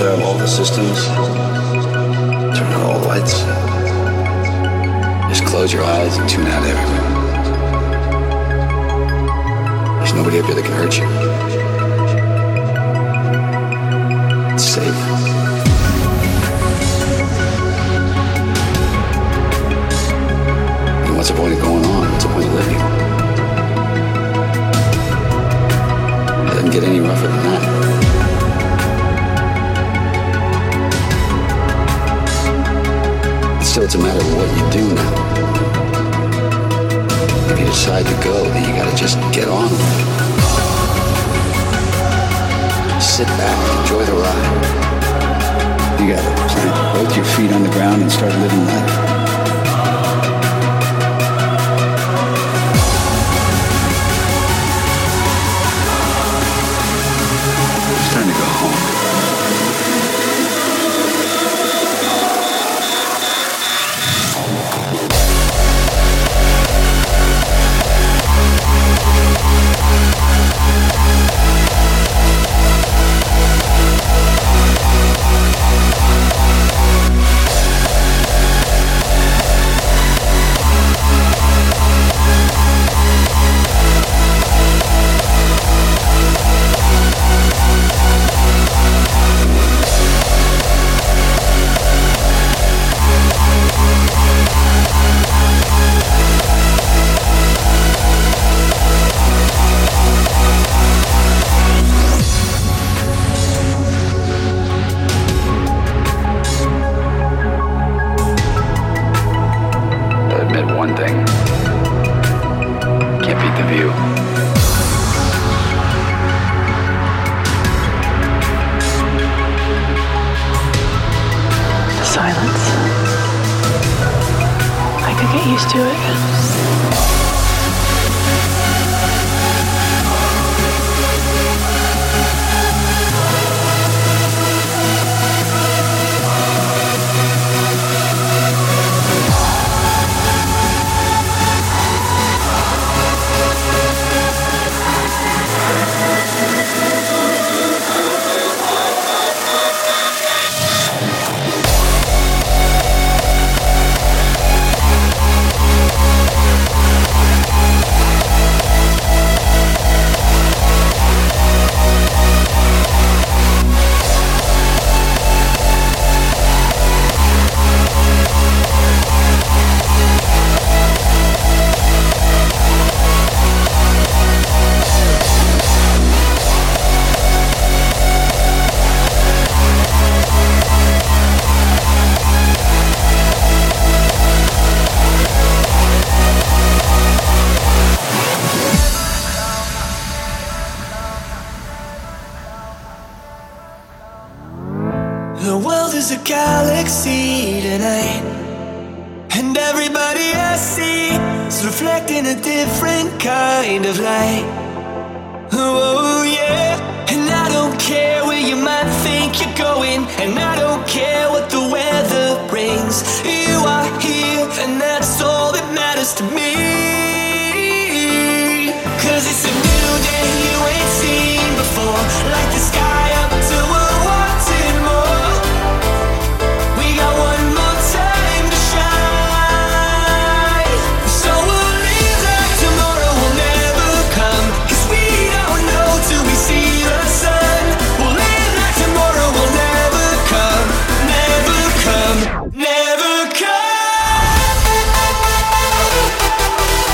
out all the systems, turn out all the lights. Just close your eyes and tune out everything. There's nobody up here that can hurt you. It's safe. And what's the point of going on? What's the point of living? It doesn't get any rougher than that. Still, it's a matter of what you do now. If you decide to go, then you gotta just get on with it. Sit back, enjoy the ride. You gotta plant both your feet on the ground and start living life. It's time to go home. One thing. Can't beat the view. The silence. I could get used to it. The world is a galaxy tonight, and everybody I see is reflecting a different kind of light. Oh yeah, and I don't care where you might think you're going, and I don't care what the weather brings. You are here, and that's all that matters to me. 'Cause it's a new day you ain't seen before, like the sky up to we're wanting more. We got one more time to shine, so we'll leave like tomorrow will never come, 'cause we don't know till we see the sun. We'll live like tomorrow will never come, never come, never come.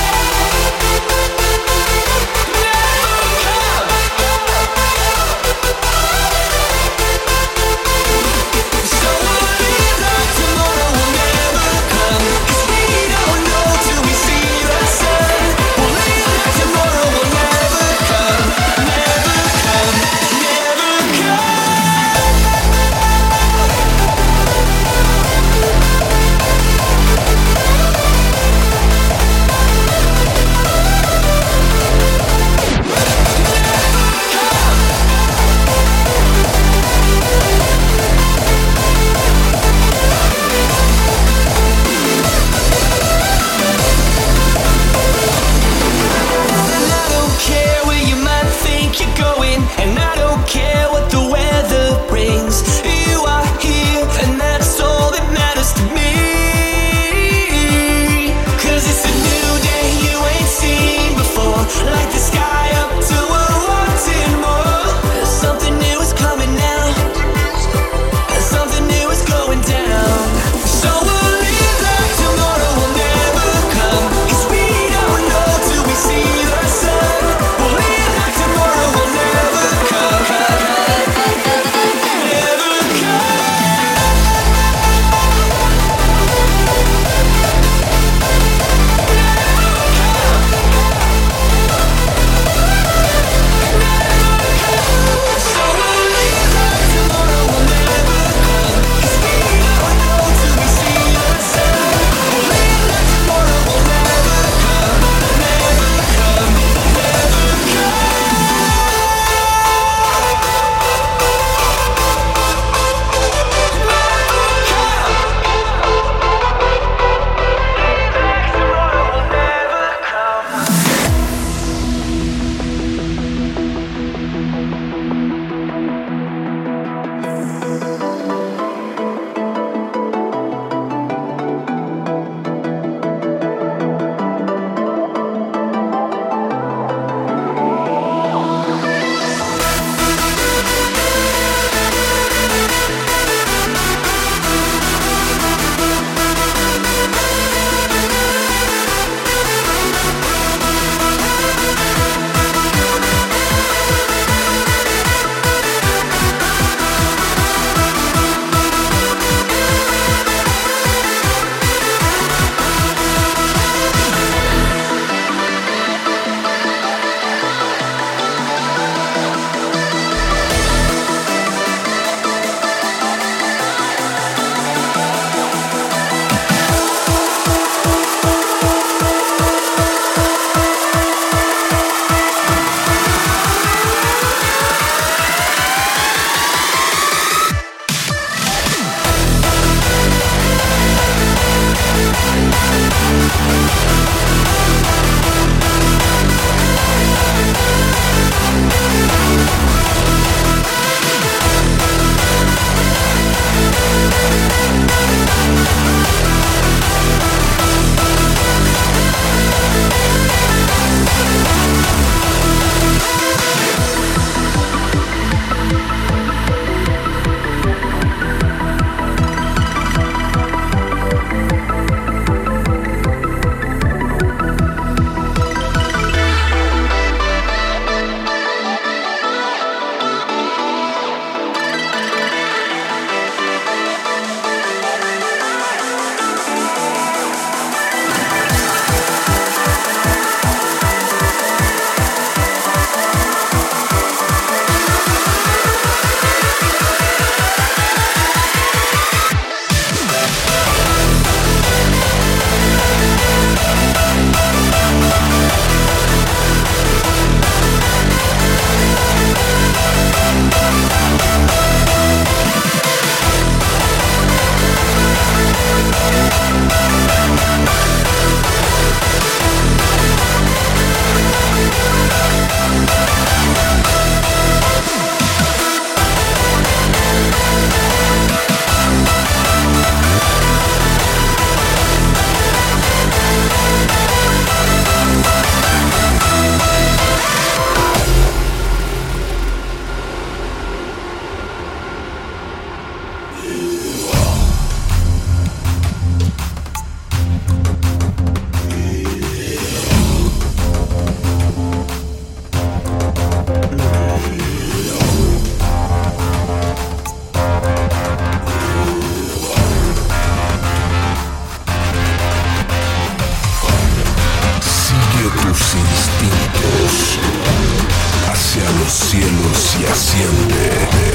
cielos y asciende.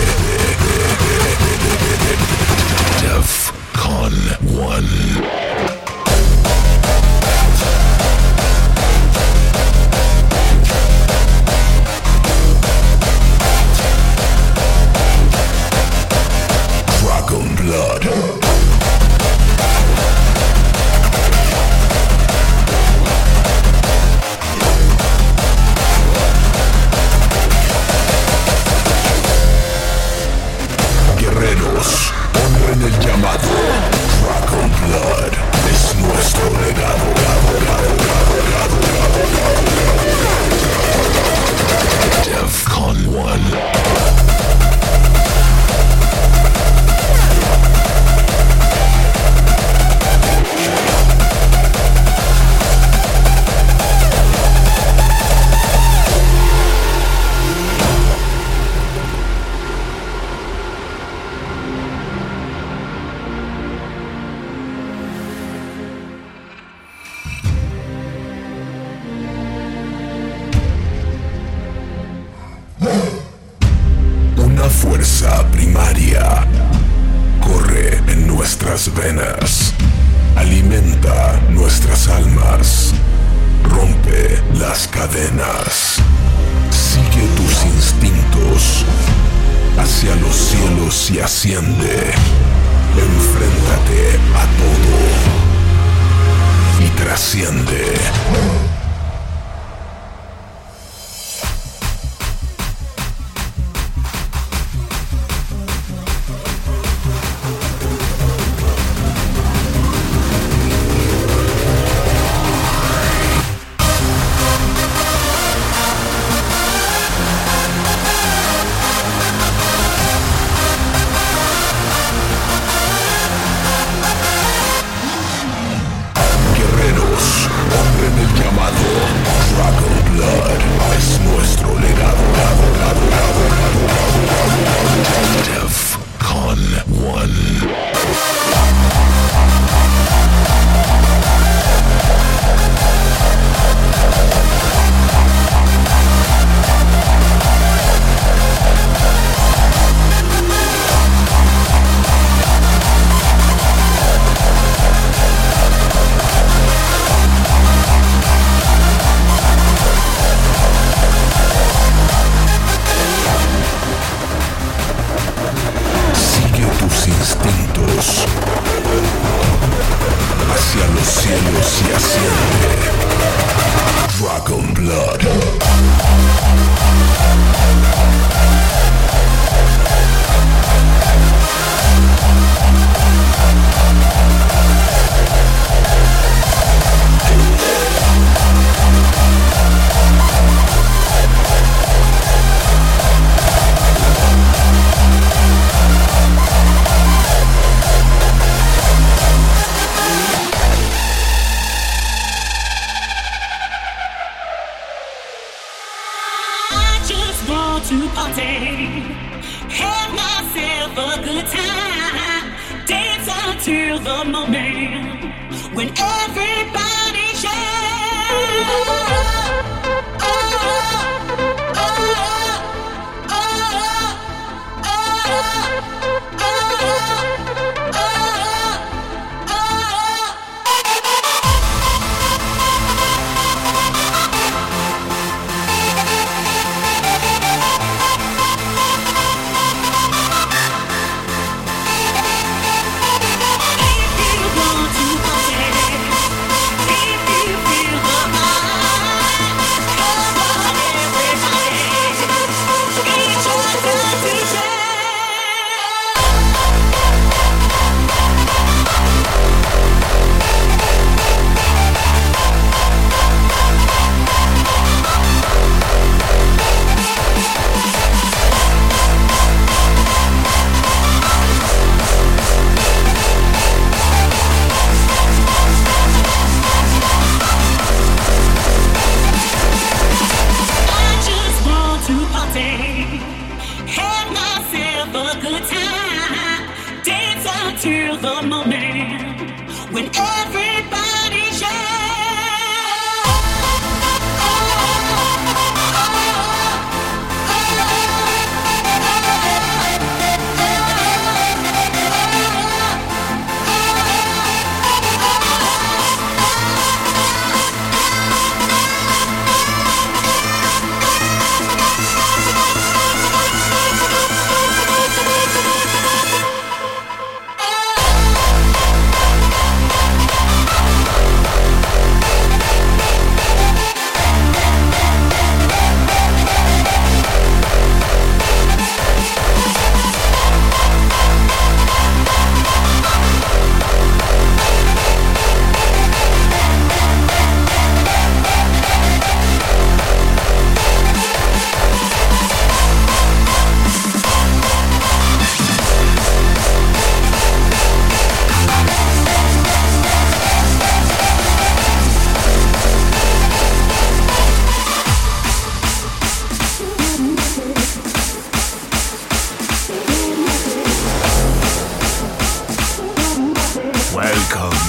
DEFCON 1. Blood. Guerreros, honren el llamado. Dragon Blood es nuestro legado. DEFCON 1. Fuerza primaria corre en nuestras venas, alimenta nuestras almas, rompe las cadenas. Sigue tus instintos hacia los cielos y asciende. Enfréntate a todo y trasciende.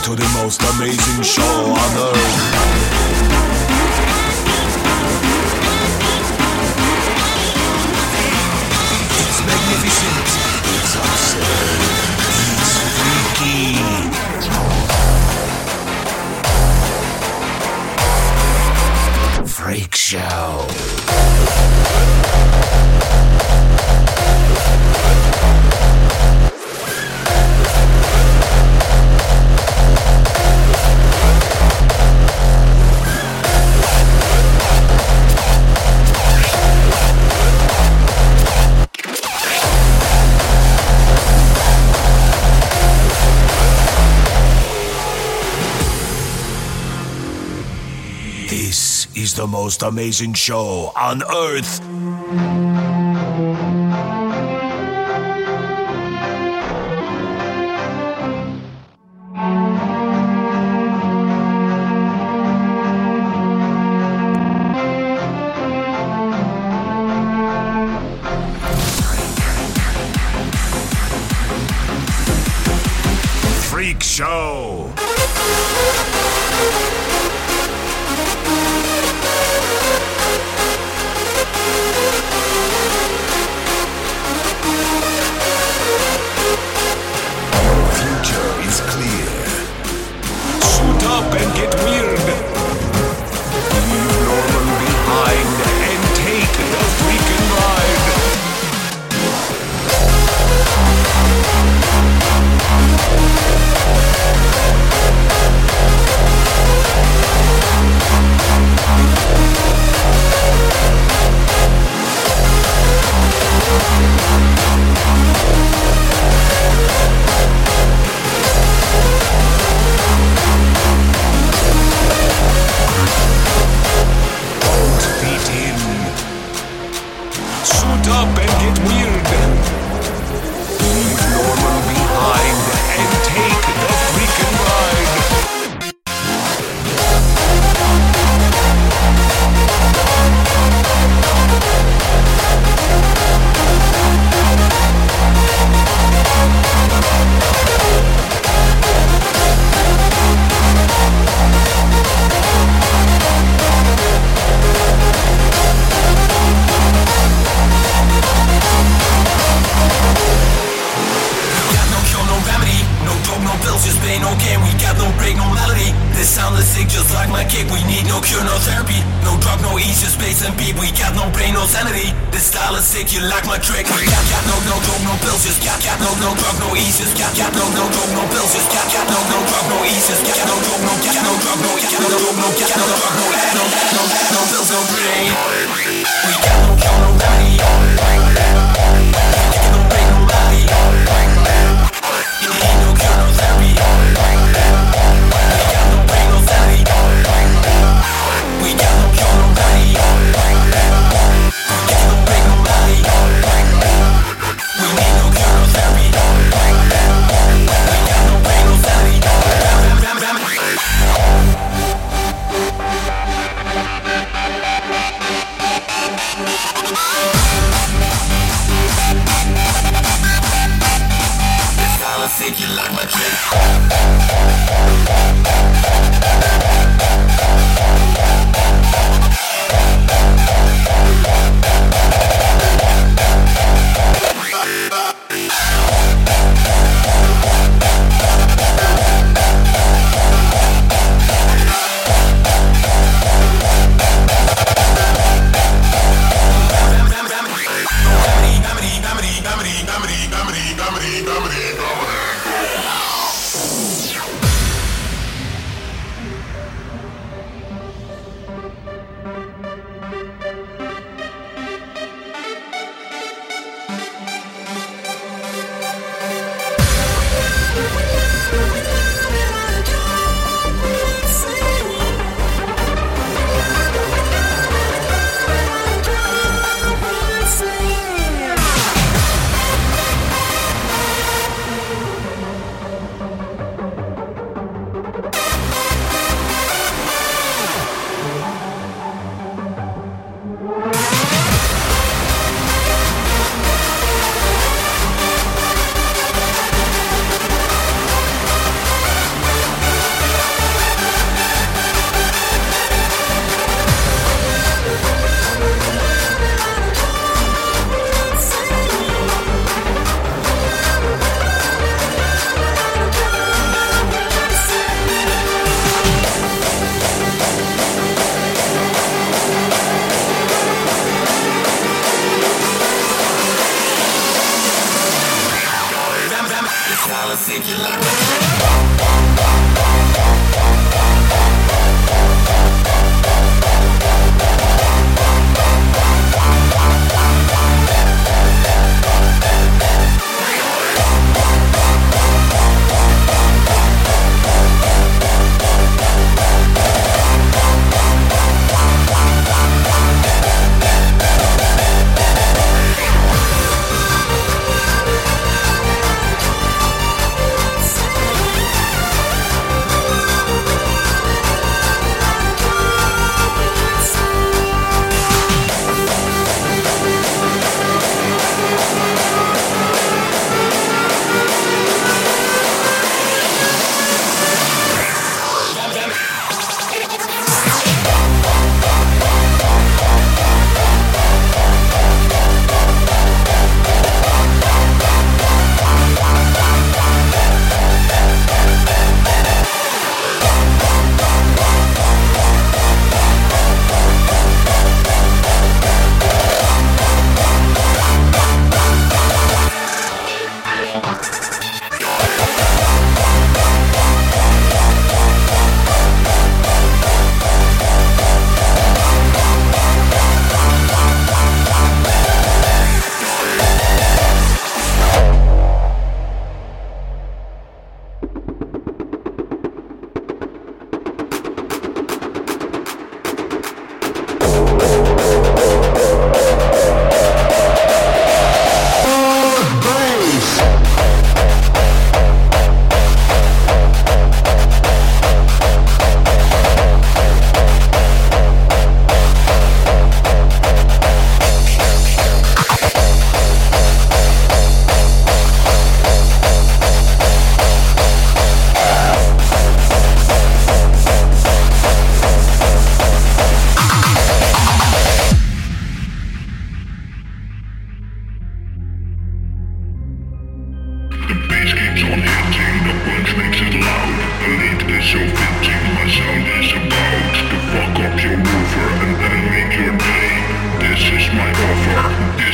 to the most amazing show on earth. It's magnificent. It's absurd. It's freaky. Freak Show. This is the most amazing show on earth. Freak Show. Is clear. Suit up and get weird. Leave Norman behind and take the freaking ride. Suit up and get weird. Leave Norman behind and take the freaking ride. Just pain, no game, we got no break, no melody. This sound is sick just like my kick. We need no cure, no therapy. No drug, no ease, just space and beat. We got no brain, no sanity. This style is sick, you like my trick. We got no drug, no pills, just got no drug, no ease, just got no drug, no pills, just got no drug, no ease, just got no drug, no drug, no drug, no pills, no brain. We got no cure, no remedy. No break, no melody. You need no cure, no therapy. We got no brain, no sanity. We got no cure, no remedy. We got no break, no melody. We need no cure, no therapy. We got no brain, no sanity.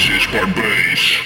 is my base.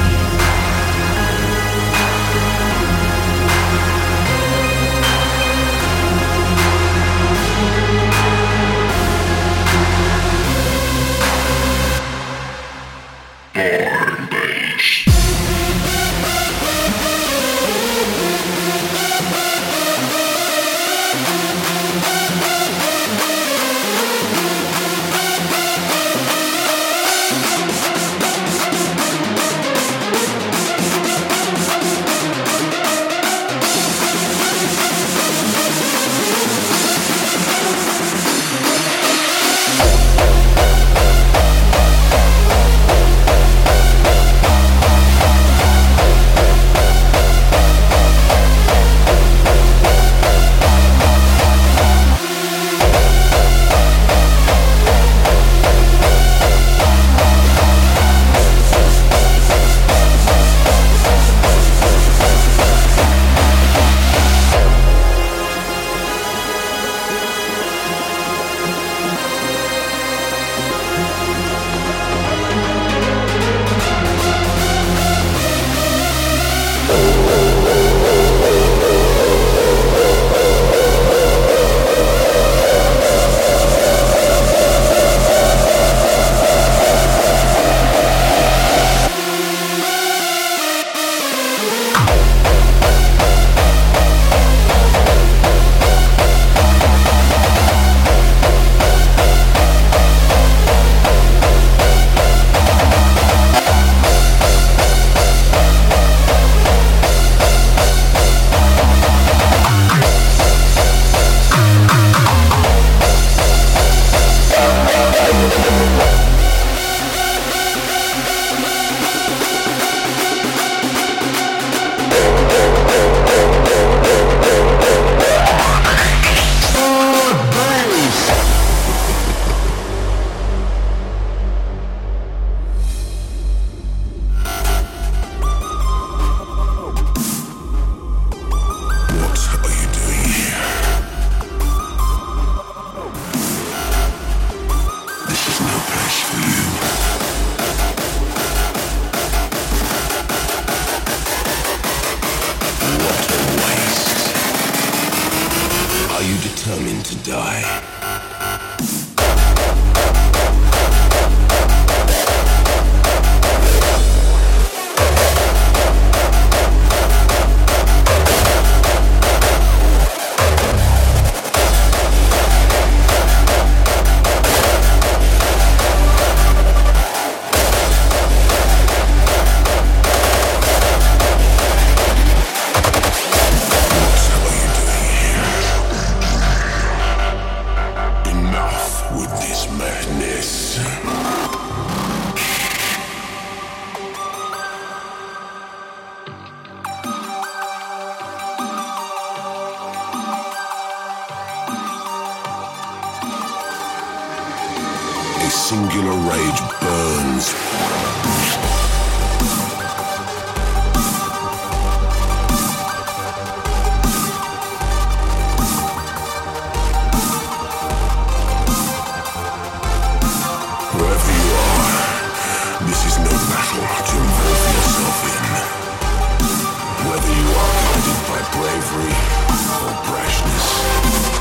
determined to die. A singular rage burns. Wherever you are, this is no battle to involve yourself in. Whether you are guided by bravery or brashness.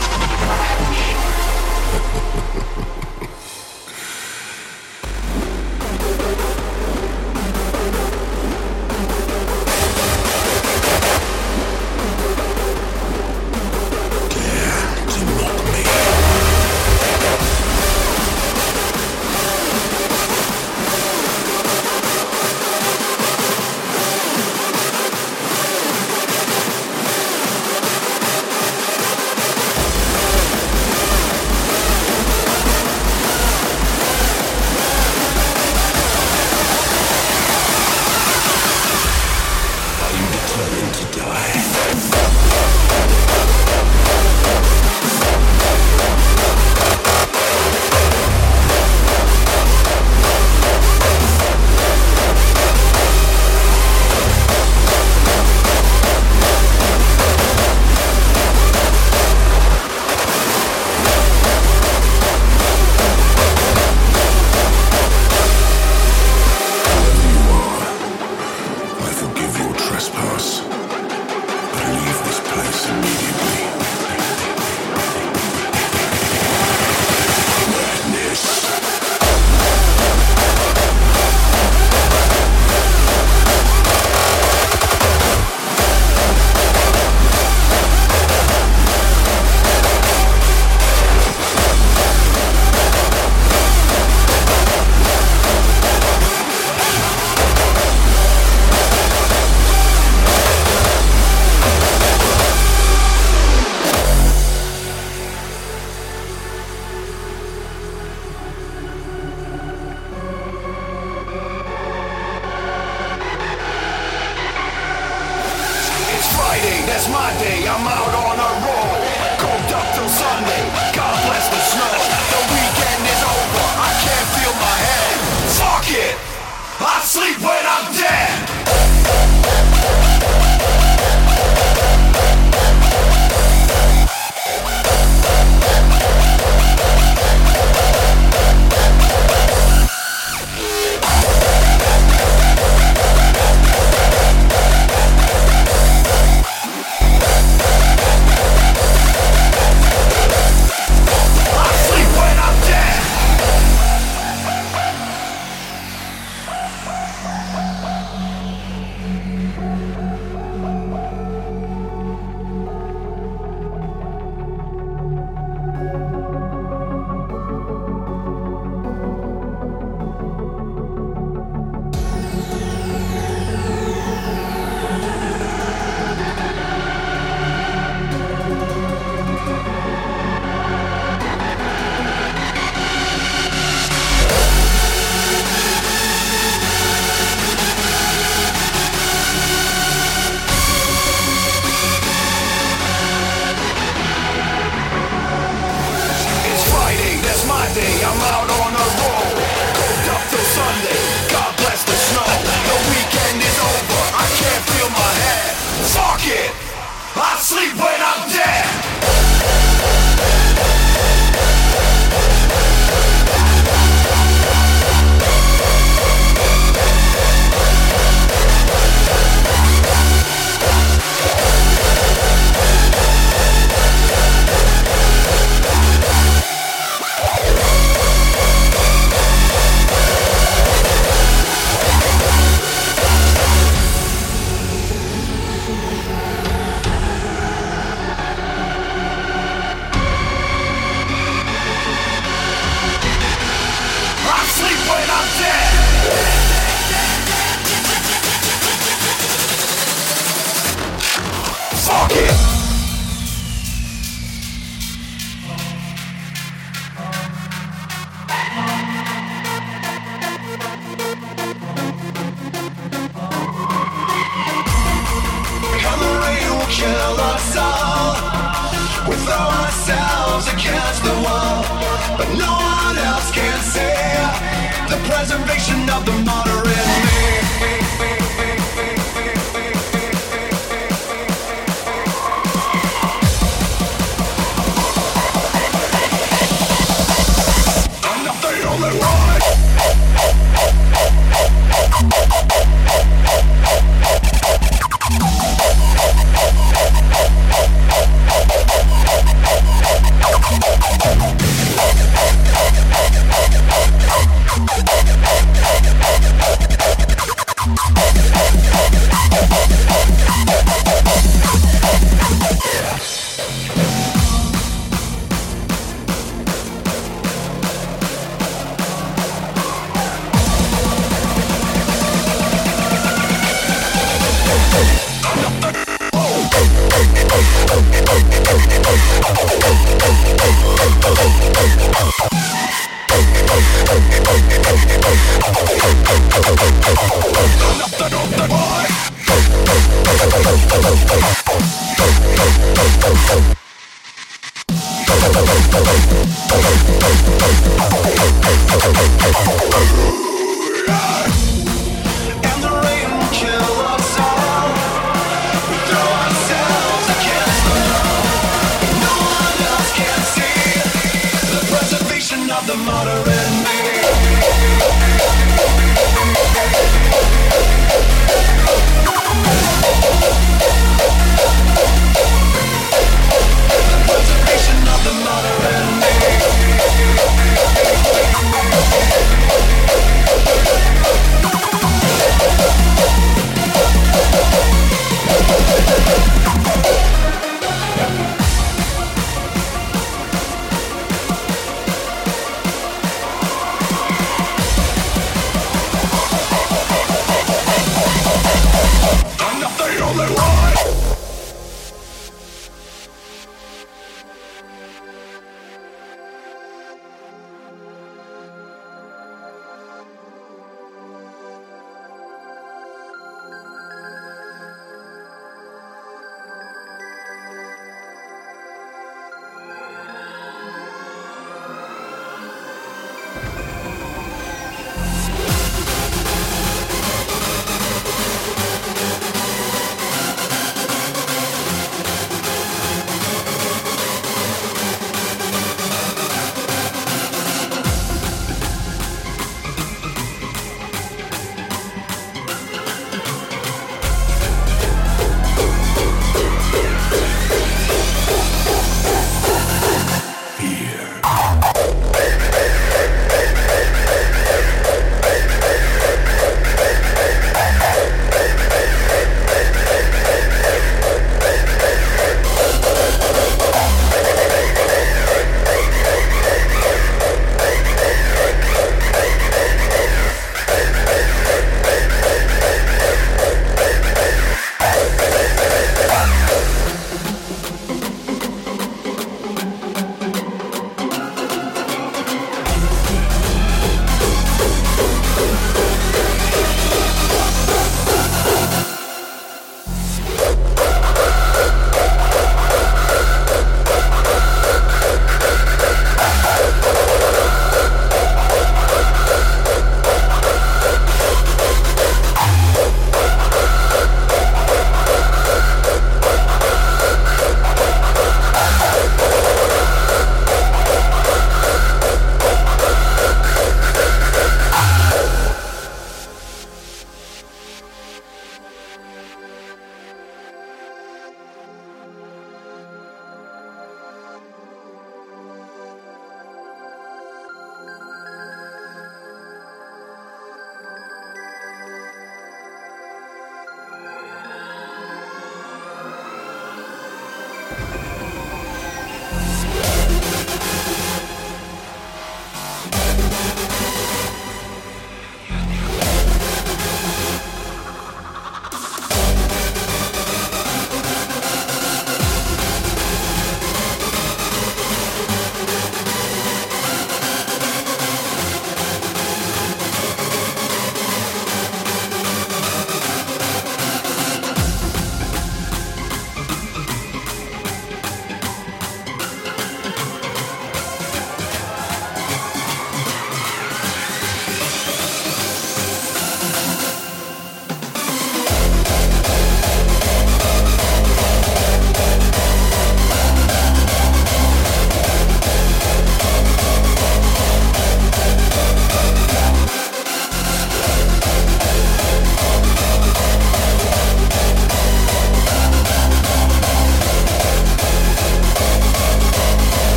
that's my day. I'm out on a roll, coked up till Sunday. God bless the snow. The weekend is over, I can't feel my head. Fuck it, I sleep when I'm dead.